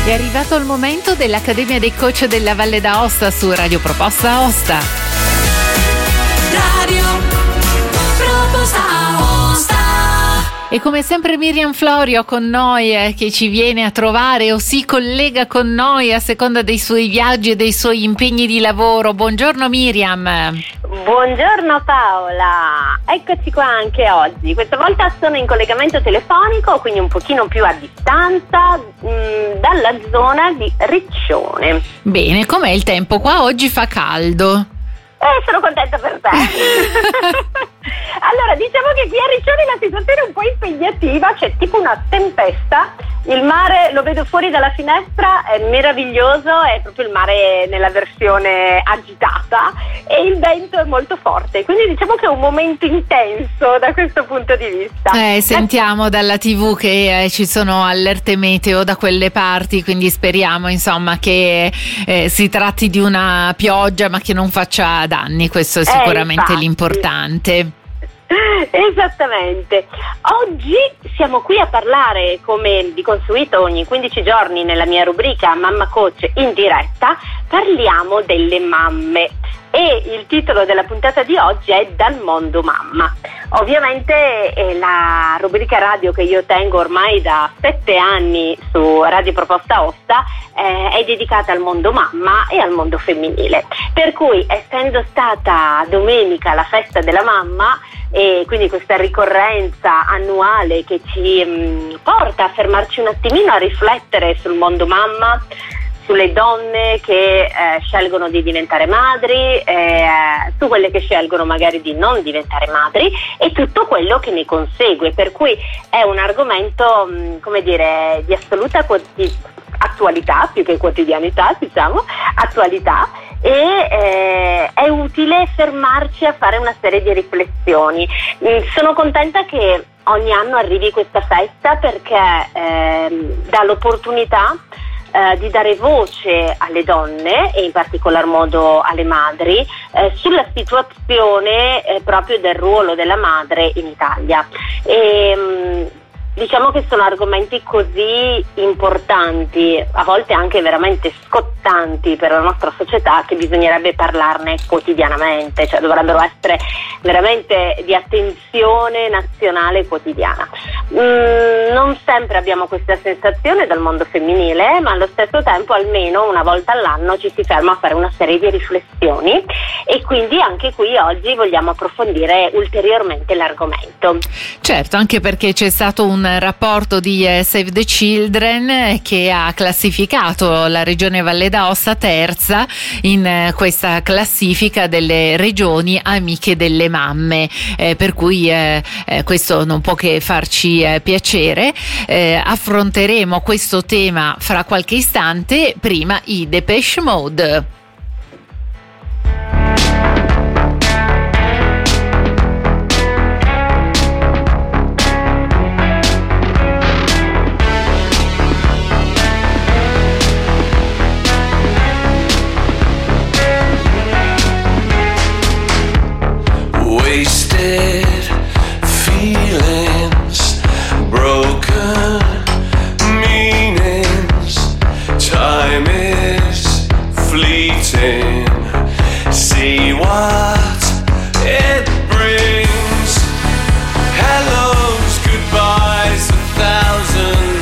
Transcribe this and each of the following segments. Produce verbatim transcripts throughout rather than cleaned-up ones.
È arrivato il momento dell'Accademia dei Coach della Valle d'Aosta su Radio Proposta Aosta. Radio Proposta Aosta. E come sempre Miriam Florio con noi eh, che ci viene a trovare o si collega con noi a seconda dei suoi viaggi e dei suoi impegni di lavoro. Buongiorno Miriam. Buongiorno Paola, eccoci qua anche oggi. Questa volta sono in collegamento telefonico, quindi un pochino più a distanza mh, dalla zona di Riccione. Bene, com'è il tempo? Qua oggi fa caldo. Eh, sono contenta per te. Allora, diciamo che qui a Riccione la situazione è un po' impegnativa, c'è tipo una tempesta. Il mare lo vedo fuori dalla finestra, è meraviglioso, è proprio il mare nella versione agitata e il vento è molto forte, quindi diciamo che è un momento intenso da questo punto di vista. Eh, sentiamo dalla tivù che eh, ci sono allerte meteo da quelle parti, quindi speriamo insomma che eh, si tratti di una pioggia ma che non faccia danni, questo è sicuramente eh, l'importante. Esattamente. Oggi siamo qui a parlare, come di consueto ogni quindici giorni nella mia rubrica Mamma Coach in diretta, parliamo delle mamme e il titolo della puntata di oggi è Dal mondo mamma. Ovviamente è la rubrica radio che io tengo ormai da sette anni su Radio Proposta Aosta, eh, è dedicata al mondo mamma e al mondo femminile, per cui essendo stata domenica la festa della mamma e quindi questa ricorrenza annuale che ci mh, porta a fermarci un attimino a riflettere sul mondo mamma, sulle donne che eh, scelgono di diventare madri, eh, su quelle che scelgono magari di non diventare madri e tutto quello che ne consegue, per cui è un argomento mh, come dire di assoluta quoti- attualità più che quotidianità, diciamo attualità, e eh, è utile fermarci a fare una serie di riflessioni. Mm, sono contenta che ogni anno arrivi questa festa perché eh, dà l'opportunità Eh, di dare voce alle donne e in particolar modo alle madri eh, sulla situazione eh, proprio del ruolo della madre in Italia. E, mh, diciamo che sono argomenti così importanti, a volte anche veramente scottanti per la nostra società, che bisognerebbe parlarne quotidianamente, cioè dovrebbero essere veramente di attenzione nazionale quotidiana. Mm, non sempre abbiamo questa sensazione dal mondo femminile, ma allo stesso tempo almeno una volta all'anno ci si ferma a fare una serie di riflessioni e quindi anche qui oggi vogliamo approfondire ulteriormente l'argomento. Certo, anche perché c'è stato un rapporto di eh, Save the Children eh, che ha classificato la regione Valle d'Aosta terza in eh, questa classifica delle regioni amiche delle mamme, eh, per cui eh, eh, questo non può che farci eh, piacere. Eh, affronteremo questo tema fra qualche istante, prima i Depeche Mode. Wasted feelings, broken meanings, time is fleeting, see what it brings, hellos, goodbyes, a thousand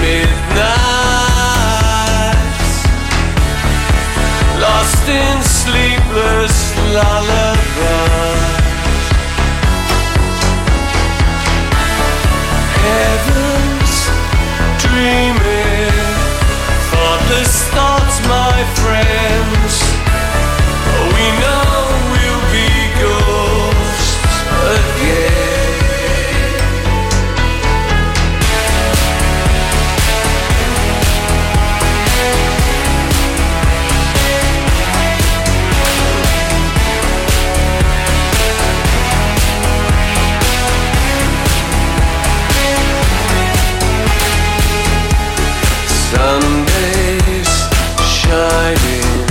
midnights, lost in sleepless lullaby. Heaven's dreaming, thoughtless thoughts, my friends. We know we'll be ghosts again. Sundays shining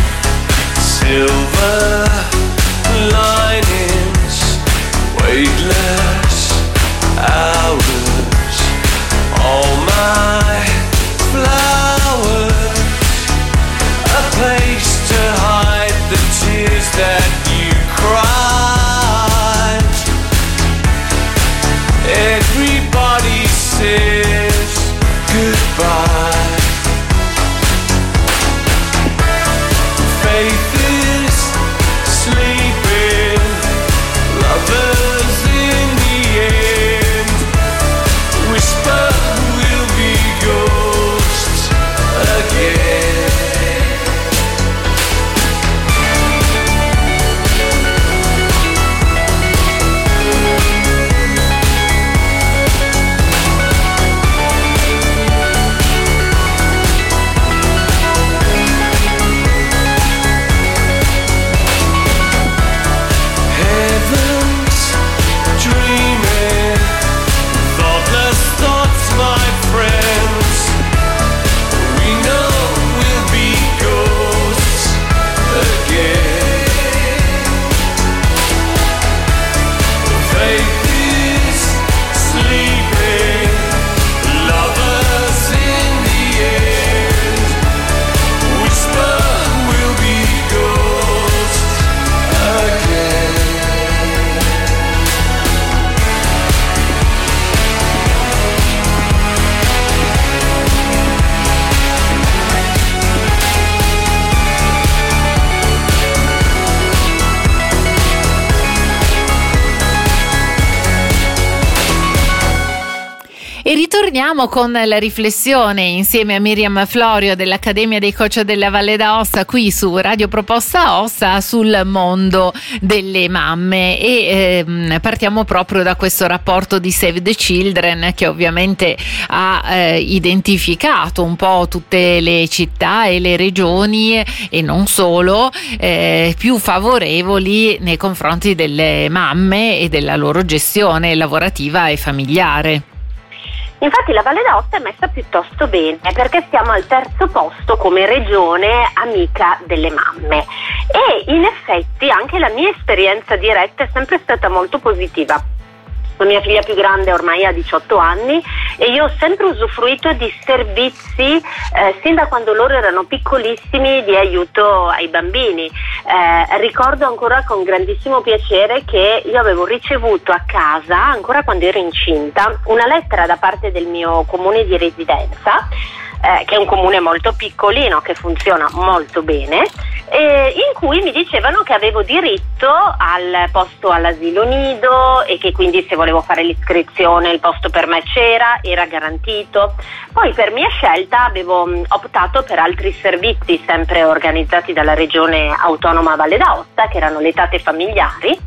goodbye. Faith is sleeping, lovers in the end. Whisper will be ghosts again. E ritorniamo con la riflessione insieme a Miriam Florio dell'Accademia dei Coach della Valle d'Aosta qui su Radio Proposta Ossa sul mondo delle mamme e ehm, partiamo proprio da questo rapporto di Save the Children che ovviamente ha eh, identificato un po' tutte le città e le regioni e non solo eh, più favorevoli nei confronti delle mamme e della loro gestione lavorativa e familiare. Infatti la Valle d'Aosta è messa piuttosto bene perché siamo al terzo posto come regione amica delle mamme e in effetti anche la mia esperienza diretta è sempre stata molto positiva. La mia figlia più grande ormai ha diciotto anni e io ho sempre usufruito di servizi eh, sin da quando loro erano piccolissimi di aiuto ai bambini. Eh, ricordo ancora con grandissimo piacere che io avevo ricevuto a casa, ancora quando ero incinta, una lettera da parte del mio comune di residenza, eh, che è un comune molto piccolino che funziona molto bene, eh, in cui mi dicevano che avevo diritto al posto all'asilo nido e che quindi se volevo fare l'iscrizione il posto per me c'era, era garantito. Poi per mia scelta avevo mh, optato per altri servizi sempre organizzati dalla regione autonoma Valle d'Aosta che erano le tate familiari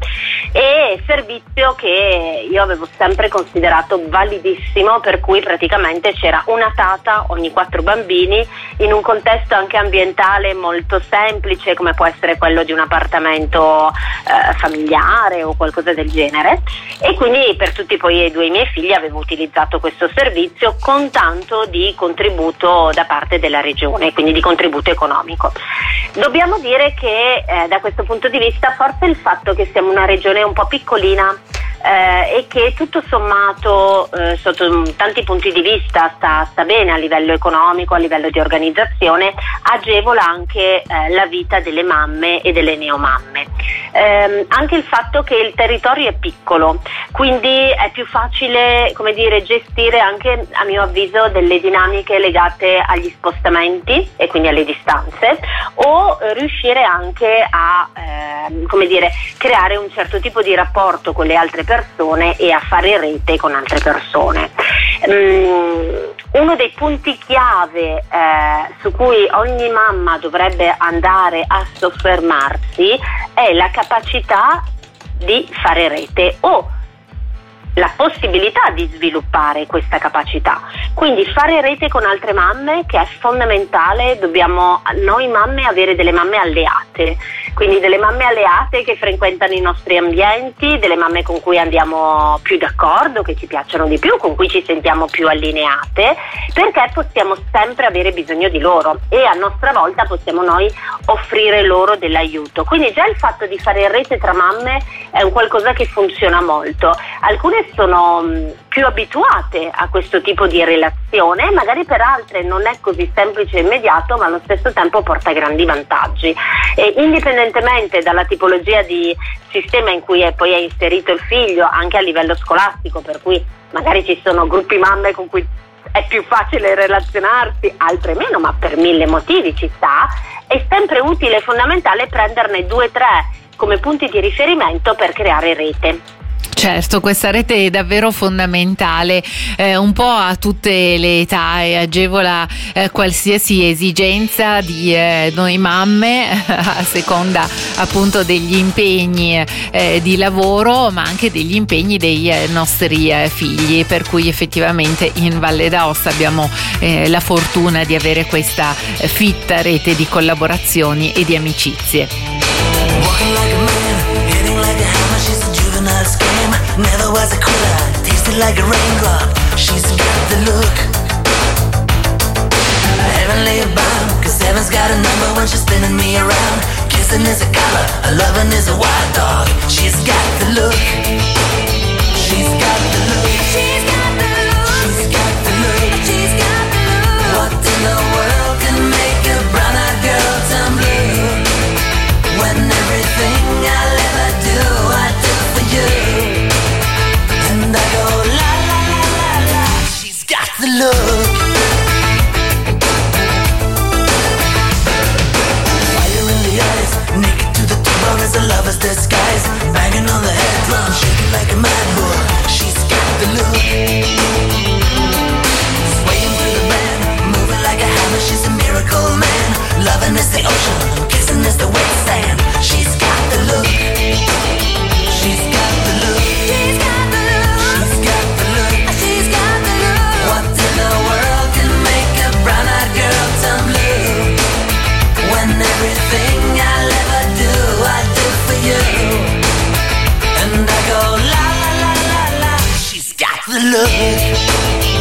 e servizio che io avevo sempre considerato validissimo, per cui praticamente c'era una tata ogni quattro bambini in un contesto anche ambientale molto semplice come può essere quello di un appartamento eh, familiare o qualcosa del genere e quindi per tutti poi e due i miei figli avevo utilizzato questo servizio con tanto di contributo da parte della regione, quindi di contributo economico. Dobbiamo dire che eh, da questo punto di vista forse il fatto che siamo una regione un po' piccolina eh, e che tutto sommato eh, sotto tanti punti di vista sta, sta bene a livello economico, a livello di organizzazione, agevola anche eh, la vita delle mamme e delle neomamme. Eh, anche il fatto che il territorio è piccolo, quindi è più facile, come dire, gestire anche a mio avviso delle dinamiche legate agli spostamenti e quindi alle distanze o eh, riuscire anche a eh, come dire, creare un certo tipo di rapporto con le altre persone e a fare rete con altre persone. Mm, uno dei punti chiave eh, su cui ogni mamma dovrebbe andare a soffermarsi è la capacità di fare rete o la possibilità di sviluppare questa capacità, quindi fare rete con altre mamme, che è fondamentale. Dobbiamo noi mamme avere delle mamme alleate, quindi delle mamme alleate che frequentano i nostri ambienti, delle mamme con cui andiamo più d'accordo, che ci piacciono di più, con cui ci sentiamo più allineate, perché possiamo sempre avere bisogno di loro e a nostra volta possiamo noi offrire loro dell'aiuto. Quindi già il fatto di fare rete tra mamme è un qualcosa che funziona molto. Alcune sono più abituate a questo tipo di relazione, magari per altre non è così semplice e immediato, ma allo stesso tempo porta grandi vantaggi. E indipendentemente dalla tipologia di sistema in cui è poi è inserito il figlio, anche a livello scolastico, per cui magari ci sono gruppi mamme con cui è più facile relazionarsi, altre meno, ma per mille motivi ci sta, è sempre utile e fondamentale prenderne due o tre come punti di riferimento per creare rete. Certo, questa rete è davvero fondamentale, eh, un po' a tutte le età, e agevola eh, qualsiasi esigenza di eh, noi mamme a seconda appunto degli impegni eh, di lavoro, ma anche degli impegni dei eh, nostri eh, figli, per cui effettivamente in Valle d'Aosta abbiamo eh, la fortuna di avere questa eh, fitta rete di collaborazioni e di amicizie. Walking like a man, hitting like a hammer, she's a juvenile scam. Never was a quitter, tasted like a raindrop. She's got the look, heavenly bound, cause heaven's got a number when she's spinning me around. Kissing is a color, a loving is a wild dog. She's got the look, she's got the look, she's got the look, she's got the look, she's got the look. What in the world can make a brown-eyed girl turn blue? When everything I'll ever do, I do for you. And I go la la la la la. She's got the look. Fire in the eyes, naked to the bone as a lover's disguise. Banging on the head drum, shaking like a mad bull. She's got the look. Swaying through the band, moving like a hammer. She's a miracle man. Loving is the ocean, kissing is the wet sand. She's got the look. She's got the look. She's got the look. She's got the look. She's got the look. What in the world can make a brown-eyed girl turn blue? When everything I'll ever do, I do for you. And I go la la la la la. She's got the look.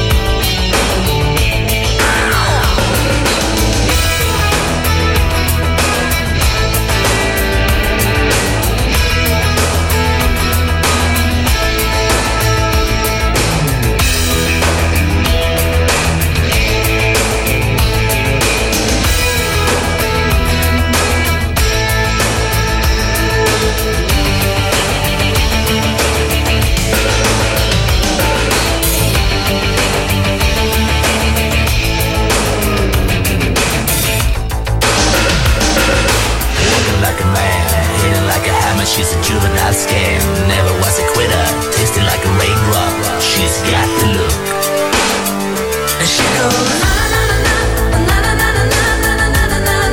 She's a juvenile scam, never was a quitter, tasted like a raindrop. She's got the look. And she goes na na na na na na na na na na na na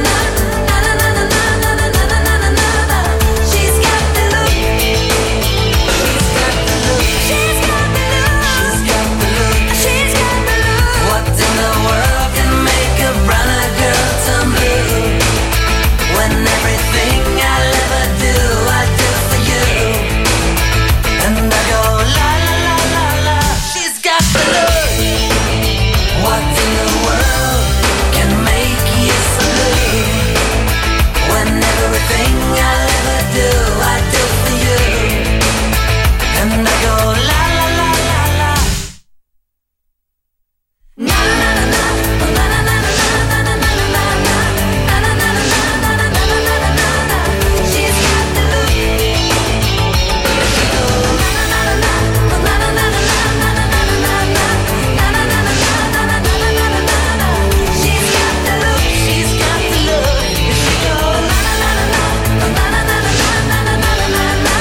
na. She's got the look. She's got the look. She's got the look. She's got the look. She's got the look. What in the world can make a brown-eyed girl turn blue? When everything I'll ever do, I do for you. And I go la la la la la. She's got the look. What in the world can make you so blue? When everything I'll ever do, I do for you. And I go la la la la la. Na na na na na na na na na na na na na. She's got the look. She goes na na na na na na na na na na na na na. She's got the look. She's got the look. She goes na na na na na na na na na na na na na.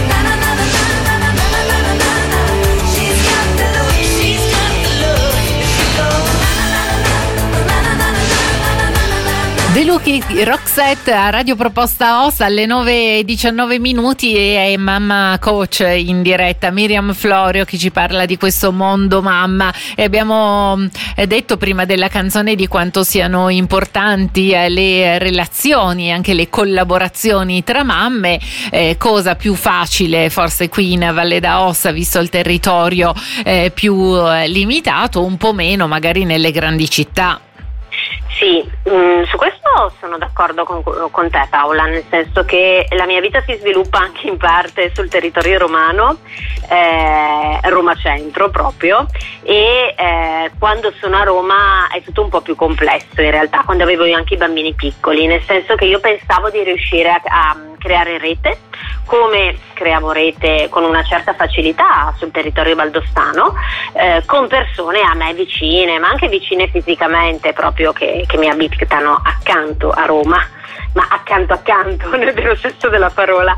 She's got the look. She's got the look. She goes na na na na na na na na. De Luchi, Roxette a Radio Proposta Aosta alle nove e diciannove minuti, e è Mamma Coach in diretta, Miriam Florio che ci parla di questo mondo mamma. E abbiamo eh, detto prima della canzone di quanto siano importanti eh, le relazioni, anche le collaborazioni tra mamme, eh, cosa più facile forse qui in Valle d'Aosta visto il territorio eh, più eh, limitato, un po' meno magari nelle grandi città. Sì, mh, su questo sono d'accordo con, con te Paola, nel senso che la mia vita si sviluppa anche in parte sul territorio romano, eh, Roma Centro proprio, e eh, quando sono a Roma è tutto un po' più complesso in realtà, quando avevo anche i bambini piccoli, nel senso che io pensavo di riuscire a, a creare rete come creiamo rete con una certa facilità sul territorio valdostano, eh, con persone a me vicine, ma anche vicine fisicamente, proprio che, che mi abitano accanto a Roma, ma accanto accanto nel vero senso della parola,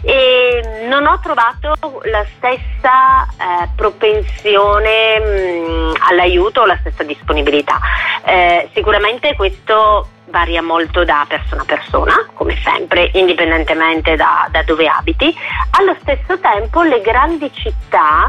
e non ho trovato la stessa eh, propensione mh, all'aiuto o la stessa disponibilità. Eh, sicuramente questo varia molto da persona a persona, come sempre, indipendentemente da, da dove abiti. Allo stesso tempo le grandi città,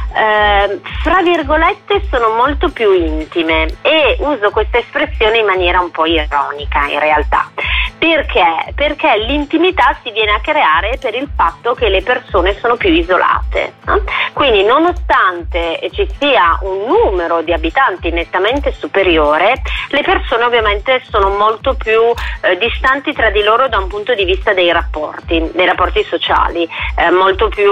eh, fra virgolette, sono molto più intime, e uso questa espressione in maniera un po' ironica in realtà. Perché? Perché l'intimità si viene a creare per il fatto che le persone sono più isolate, no? Quindi nonostante ci sia un numero di abitanti nettamente superiore, le persone ovviamente sono molto più eh, distanti tra di loro da un punto di vista dei rapporti, dei rapporti sociali, eh, molto più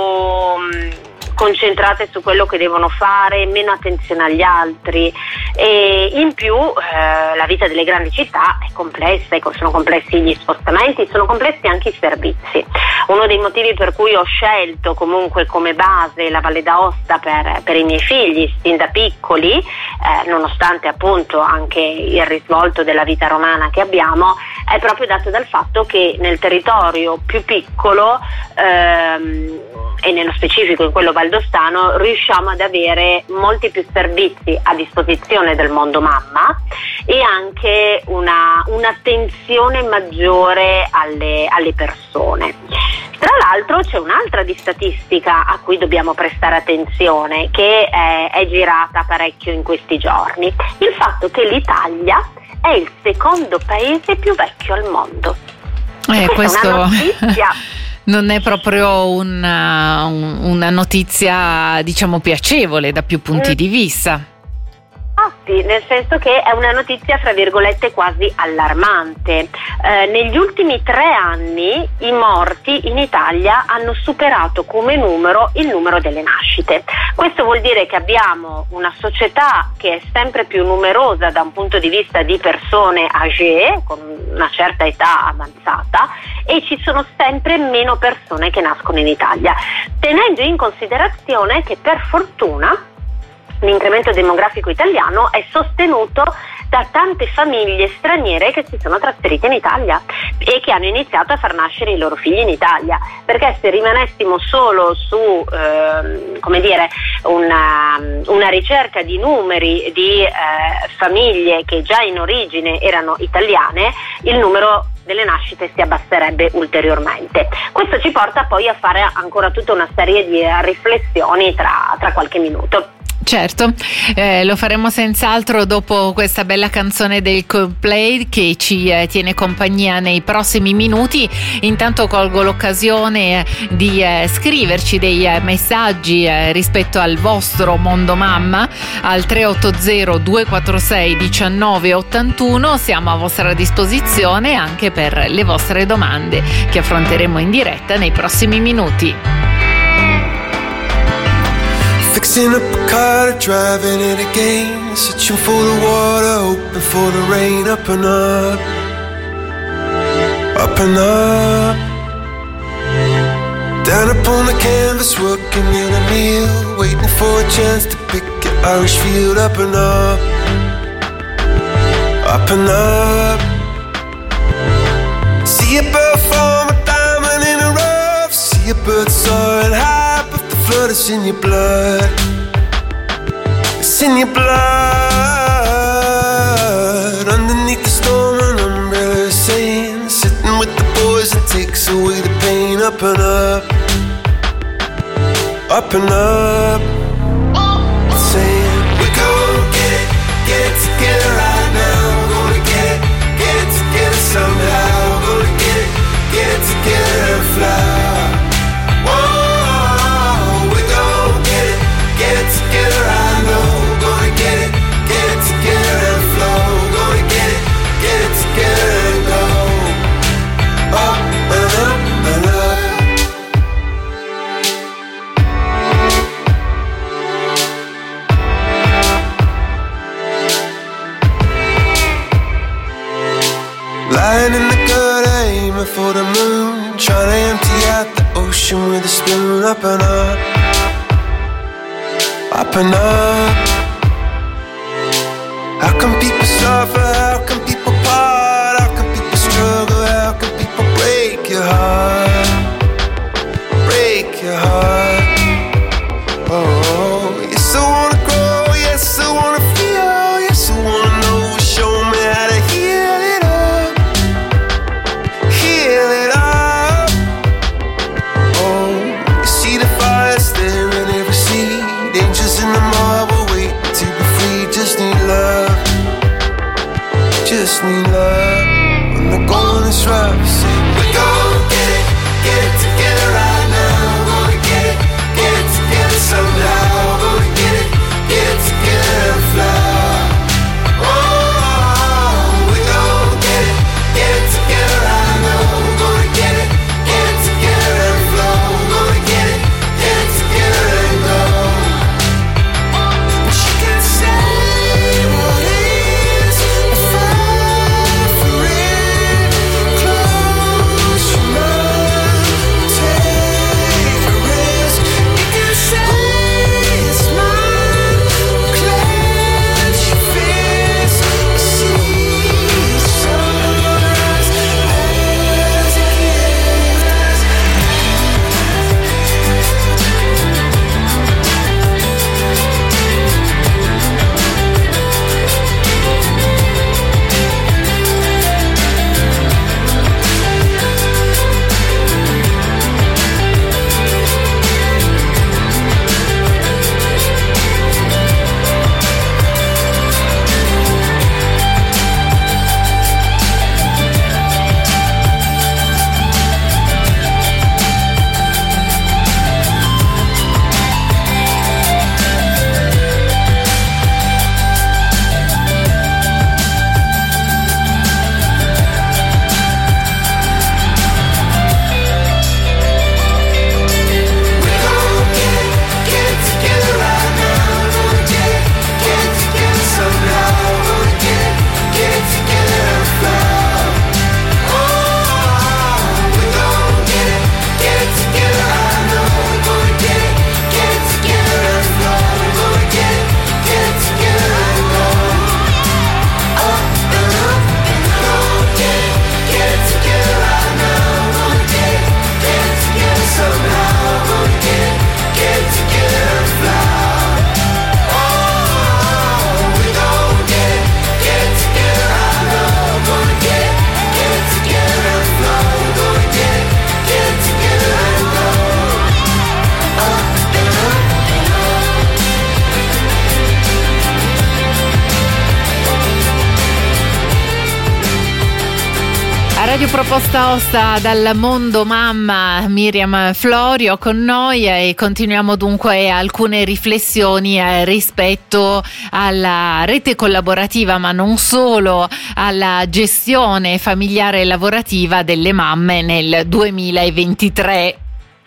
mh, concentrate su quello che devono fare, meno attenzione agli altri, e in più eh, la vita delle grandi città è complessa, sono complessi gli spostamenti, sono complessi anche i servizi. Uno dei motivi per cui ho scelto comunque come base la Valle d'Aosta per, per i miei figli sin da piccoli, eh, nonostante appunto anche il risvolto della vita romana che abbiamo, è proprio dato dal fatto che nel territorio più piccolo ehm, e nello specifico in quello valdostano riusciamo ad avere molti più servizi a disposizione del mondo mamma, e anche una, un'attenzione maggiore alle, alle persone. Tra l'altro c'è un'altra di statistica a cui dobbiamo prestare attenzione, che è, è girata parecchio in questi giorni: il fatto che l'Italia è il secondo paese più vecchio al mondo. Eh, questo... è una notizia non è proprio una, una notizia, diciamo, piacevole da più punti mm. di vista. Ah sì, nel senso che è una notizia fra virgolette quasi allarmante. Eh, negli ultimi tre anni i morti in Italia hanno superato come numero il numero delle nascite. Questo vuol dire che abbiamo una società che è sempre più numerosa da un punto di vista di persone âgée, con una certa età avanzata, e ci sono sempre meno persone che nascono in Italia, tenendo in considerazione che per fortuna l'incremento demografico italiano è sostenuto da tante famiglie straniere che si sono trasferite in Italia e che hanno iniziato a far nascere i loro figli in Italia, perché se rimanessimo solo su eh, come dire una, una ricerca di numeri di eh, famiglie che già in origine erano italiane, il numero delle nascite si abbasserebbe ulteriormente. Questo ci porta poi a fare ancora tutta una serie di riflessioni tra, tra qualche minuto. Certo, eh, lo faremo senz'altro dopo questa bella canzone del Coldplay che ci eh, tiene compagnia nei prossimi minuti. Intanto colgo l'occasione eh, di eh, scriverci dei eh, messaggi eh, rispetto al vostro mondo mamma al tre otto zero due quattro sei uno nove otto uno. Siamo a vostra disposizione anche per le vostre domande che affronteremo in diretta nei prossimi minuti. Fixing up a car, driving it again, searching for the water, hoping for the rain. Up and up, up and up, down upon the canvas, working in a meal, waiting for a chance to pick an Irish field. Up and up, up and up, see a bird form a diamond in a rough, see a bird soaring high, but the flood is in your blood. It's in your blood. Underneath the storm, an umbrella is saying, sitting with the boys, it takes away the pain. Up and up, up and up, saying, we're gonna get it, get it together right now. We're gonna get it, get it together somehow. We're gonna get it, get it together and fly. Whoa, we're gonna get it, get it together, I know. Gonna get it, get it together and flow. Gonna get it, get it together and go. Up and up and up. Lying in the gutter, aiming for the moon, trying to empty out the ocean with a spoon up and up, up and up. How come people suffer? How come people part? How come people struggle? How come people break your heart? Break your heart. Oh, yes I wanna grow, yes I wanna feel, yes I wanna know. Show me how to heal it up, heal it up. Oh, you see the fires there in every sea, angels in the marble wait to be free. Just need love, just need love. When the going is rough, say we're gonna get it, get it together right now. We're gonna get it, get it together somehow. We're gonna get it, get it together and fly. Oh, we're gonna get it, get it together right now. We're gonna get it, get it together and flow. We're gonna get it, get it together and go. But you can say what is a fire for it. Close your mind, take a risk. You can say it's mine. Clench your fist, see the sunrise as it gives. Radio Proposta Osta dal mondo mamma, Miriam Florio con noi, e continuiamo dunque alcune riflessioni eh, rispetto alla rete collaborativa, ma non solo, alla gestione familiare e lavorativa delle mamme nel duemilaventitré.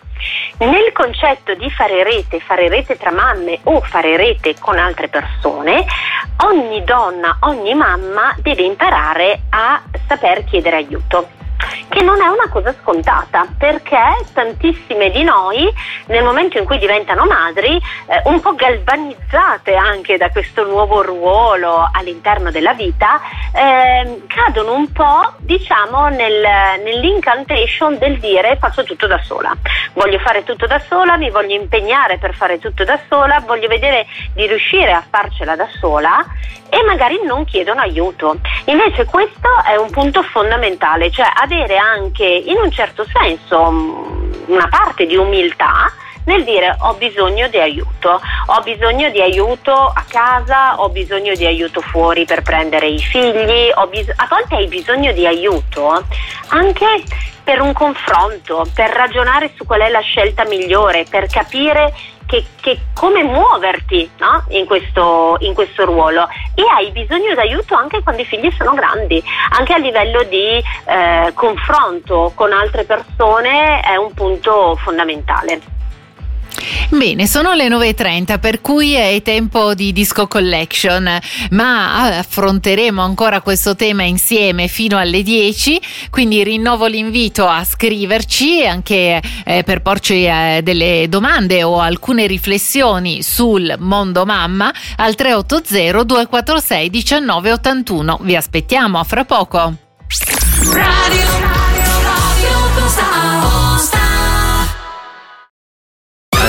Nel concetto di fare rete, fare rete tra mamme o fare rete con altre persone, ogni donna, ogni mamma deve imparare a saper chiedere aiuto, che non è una cosa scontata, perché tantissime di noi nel momento in cui diventano madri, eh, un po' galvanizzate anche da questo nuovo ruolo all'interno della vita, eh, cadono un po', diciamo, nel, nell'incantation del dire faccio tutto da sola, voglio fare tutto da sola, mi voglio impegnare per fare tutto da sola, voglio vedere di riuscire a farcela da sola, e magari non chiedono aiuto. Invece questo è un punto fondamentale, cioè avere anche in un certo senso una parte di umiltà nel dire ho bisogno di aiuto, ho bisogno di aiuto a casa, ho bisogno di aiuto fuori per prendere i figli, ho bis- a volte hai bisogno di aiuto anche per un confronto, per ragionare su qual è la scelta migliore, per capire che, che come muoverti, no? in, questo, in questo ruolo, e hai bisogno d'aiuto anche quando i figli sono grandi, anche a livello di eh, confronto con altre persone è un punto fondamentale. Bene, sono le nove e trenta, per cui è tempo di Disco Collection, ma affronteremo ancora questo tema insieme fino alle dieci, quindi rinnovo l'invito a scriverci anche eh, per porci eh, delle domande o alcune riflessioni sul mondo mamma al tre otto zero due quattro sei uno nove otto uno. Vi aspettiamo, a fra poco. Radio